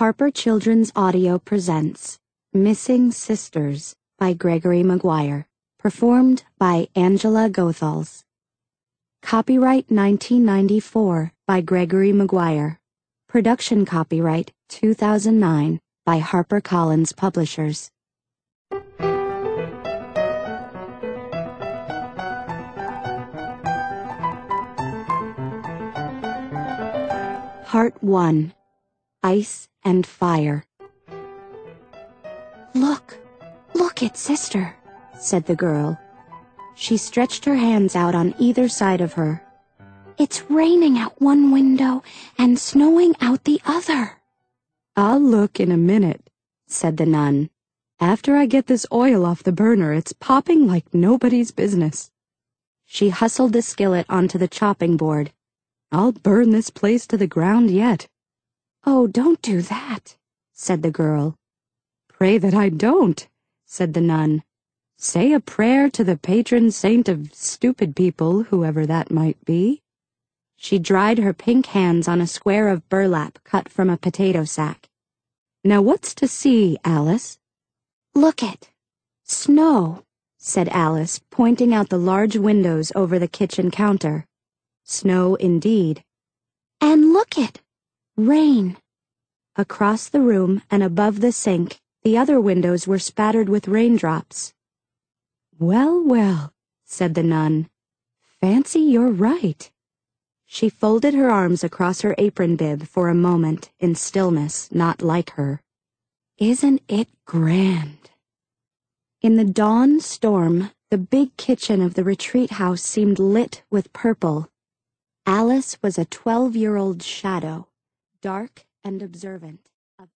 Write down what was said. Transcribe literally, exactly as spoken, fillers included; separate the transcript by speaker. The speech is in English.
Speaker 1: Harper Children's Audio presents Missing Sisters by Gregory Maguire, performed by Angela Goethals. Copyright nineteen ninety-four by Gregory Maguire. Production copyright two thousand nine by HarperCollins Publishers. Part one. Ice and Fire. "Look, look it, sister," said the girl. She stretched her hands out on either side of her. "It's raining out one window and snowing out the other."
Speaker 2: "I'll look in a minute," said the nun. "After I get this oil off the burner, it's popping like nobody's business."
Speaker 1: She hustled the skillet onto the chopping board.
Speaker 2: "I'll burn this place to the ground yet."
Speaker 1: "Oh, don't do that," said the girl.
Speaker 2: "Pray that I don't," said the nun. "Say a prayer to the patron saint of stupid people, whoever that might be."
Speaker 1: She dried her pink hands on a square of burlap cut from a potato sack.
Speaker 2: "Now what's to see, Alice?"
Speaker 1: "Look it. Snow," said Alice, pointing out the large windows over the kitchen counter. Snow indeed. "And look it. Rain." Across the room and above the sink, the other windows were spattered with raindrops.
Speaker 2: "Well, well," said the nun. "Fancy you're right."
Speaker 1: She folded her arms across her apron bib for a moment in stillness not like her.
Speaker 2: "Isn't it grand?"
Speaker 1: In the dawn storm, the big kitchen of the retreat house seemed lit with purple. Alice was a twelve-year-old shadow, dark and observant.